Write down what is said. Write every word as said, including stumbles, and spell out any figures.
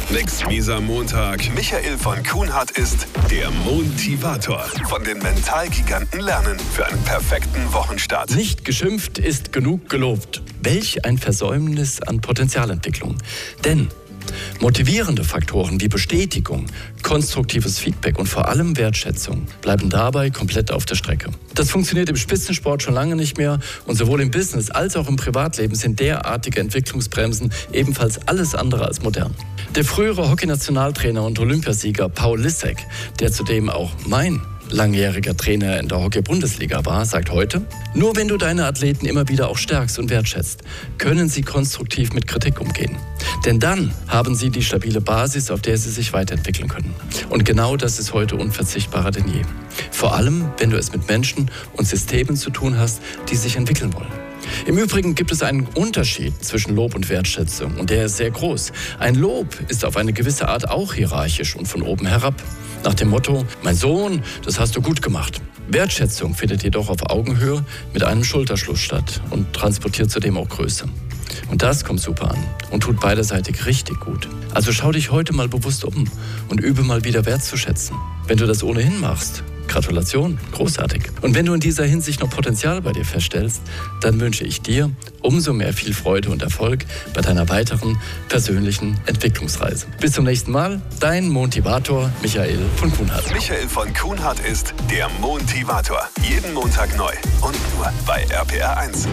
Nix mieser Montag. Michael von Kuhnhardt ist der Motivator. Von den Mentalgiganten lernen für einen perfekten Wochenstart. Nicht geschimpft ist genug gelobt. Welch ein Versäumnis an Potenzialentwicklung. Denn motivierende Faktoren wie Bestätigung, konstruktives Feedback und vor allem Wertschätzung bleiben dabei komplett auf der Strecke. Das funktioniert im Spitzensport schon lange nicht mehr und sowohl im Business als auch im Privatleben sind derartige Entwicklungsbremsen ebenfalls alles andere als modern. Der frühere Hockey-Nationaltrainer und Olympiasieger Paul Lissek, der zudem auch mein langjähriger Trainer in der Hockey-Bundesliga war, sagt heute: Nur wenn du deine Athleten immer wieder auch stärkst und wertschätzt, können sie konstruktiv mit Kritik umgehen. Denn dann haben sie die stabile Basis, auf der sie sich weiterentwickeln können. Und genau das ist heute unverzichtbarer denn je. Vor allem, wenn du es mit Menschen und Systemen zu tun hast, die sich entwickeln wollen. Im Übrigen gibt es einen Unterschied zwischen Lob und Wertschätzung und der ist sehr groß. Ein Lob ist auf eine gewisse Art auch hierarchisch und von oben herab. Nach dem Motto, mein Sohn, das hast du gut gemacht. Wertschätzung findet jedoch auf Augenhöhe mit einem Schulterschluss statt und transportiert zudem auch Größe. Und das kommt super an und tut beiderseitig richtig gut. Also schau dich heute mal bewusst um und übe mal wieder wertzuschätzen. Wenn du das ohnehin machst, Gratulation, großartig. Und wenn du in dieser Hinsicht noch Potenzial bei dir feststellst, dann wünsche ich dir umso mehr viel Freude und Erfolg bei deiner weiteren persönlichen Entwicklungsreise. Bis zum nächsten Mal, dein Motivator Michael von Kuhnhardt. Michael von Kuhnhardt ist der Motivator. Jeden Montag neu und nur bei R P R eins.